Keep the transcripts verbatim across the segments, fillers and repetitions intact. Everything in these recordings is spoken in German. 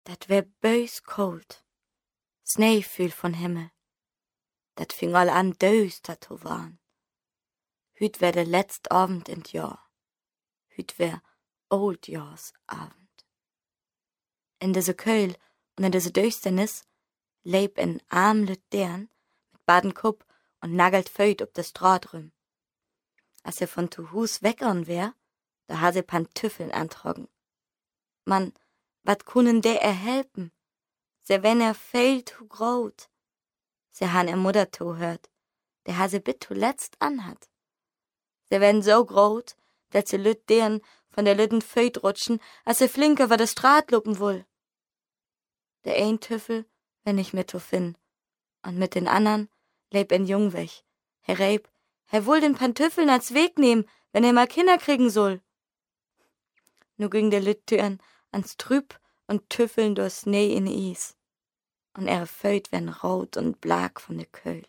Dat wär bös kalt. Schnee fiel von Himmel. Dat fing all an düster zu warn. Hüt wär der letzt Abend in Jahr. Hüt wär Oldjahrsabend. In diese Köhl und in diese Düsternis leib ein arm Lütern mit Badenkopf und nagelt Föt ob das Straat rum. Als er von zu Hus weggern wär, da ha se Pantüffeln antrogen. Man, wat kunnen der er helpen? Se wenn er fehlt hu grot. Se han er Mutter to hört, der ha se bit zu letzt anhat. Se wenn so grot, dat se lüt deren von der lütten Föt rutschen, als se flinke war das Straat lupen woll. Der ein Tüffel, wenn ich mit to fin, und mit den andern leb ein Jung weg. Herr Reib, er wohl den Pantüffeln als Weg nehmen, wenn er mal Kinder kriegen soll. Nu ging der Lüttüren ans Trüb und Tüffeln durch Schnee in Is. Und er Föt wenn rot und blag von der Köhl.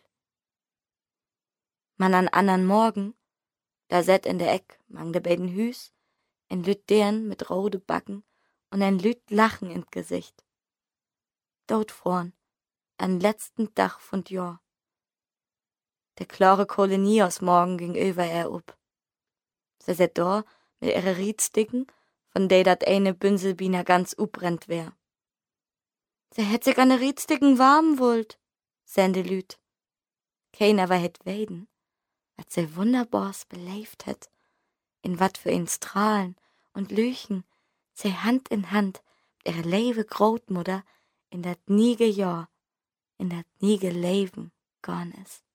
Man an andern Morgen, da set in der Eck, mang de beiden Hüs, ein Lüt deren mit rote Backen und ein Lüt Lachen ins Gesicht. Dort vorn, an letzten Dach von Jahr. Der klare Kolonie aus Morgen ging über er up. Se set da mit ihre Riedsticken, von der dat eine Bünselbiner ganz ubrennt wär. Se hätt sich an de Riedsticken warm wollt, sen de Lüt. Keiner war het weiden, wat se wunderbars beleeft het, in wat für in Strahlen und Lüchen, se Hand in Hand mit ihre lewe Großmutter in dat niege Jahr, in dat niege Leben gorn is.